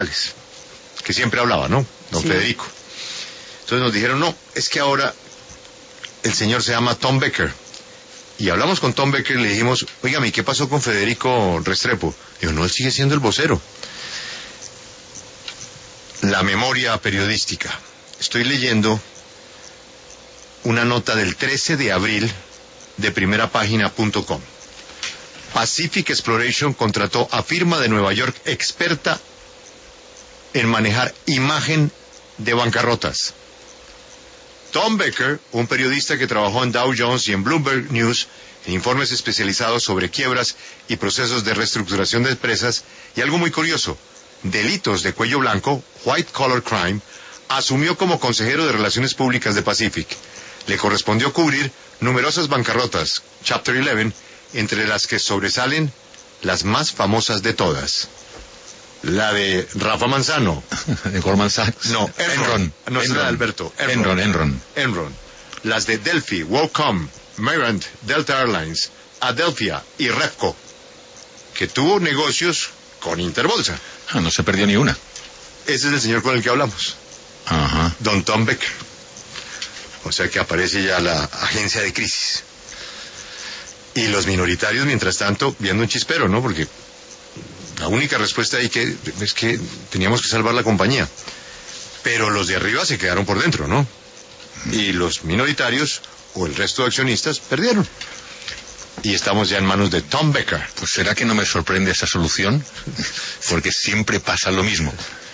capitales, que siempre hablaba, ¿no? Don Federico. Entonces nos dijeron, no, es que ahora el señor se llama Tom Becker. Y hablamos con Tom Becker y le dijimos, oígame, ¿qué pasó con Federico Restrepo? Dijo, no, él sigue siendo el vocero. La memoria periodística. Estoy leyendo una nota del 13 de abril de primerapágina.com. Pacific Exploration contrató a firma de Nueva York experta en manejar imagen de bancarrotas. Tom Becker, un periodista que trabajó en Dow Jones y en Bloomberg News, en informes especializados sobre quiebras y procesos de reestructuración de empresas, y algo muy curioso, delitos de cuello blanco, white collar crime, asumió como consejero de Relaciones Públicas de Pacific. Le correspondió cubrir numerosas bancarrotas, Chapter 11, entre las que sobresalen las más famosas de todas. La de Rafa Manzano. ¿De Goldman Sachs? No, Enron. No, es la de Alberto. Enron. Las de Delphi, WorldCom, Marriott, Delta Airlines, Adelphia y Repco, que tuvo negocios con Interbolsa. No se perdió ni una. Ese es el señor con el que hablamos. Ajá. Don Tom Becker. O sea que aparece ya la agencia de crisis. Y los minoritarios, mientras tanto, viendo un chispero, ¿no? Porque la única respuesta ahí es que teníamos que salvar la compañía. Pero los de arriba se quedaron por dentro, ¿no? Y los minoritarios, o el resto de accionistas, perdieron. Y estamos ya en manos de Tom Becker. Pues ¿será que no me sorprende esa solución? Porque siempre pasa lo mismo.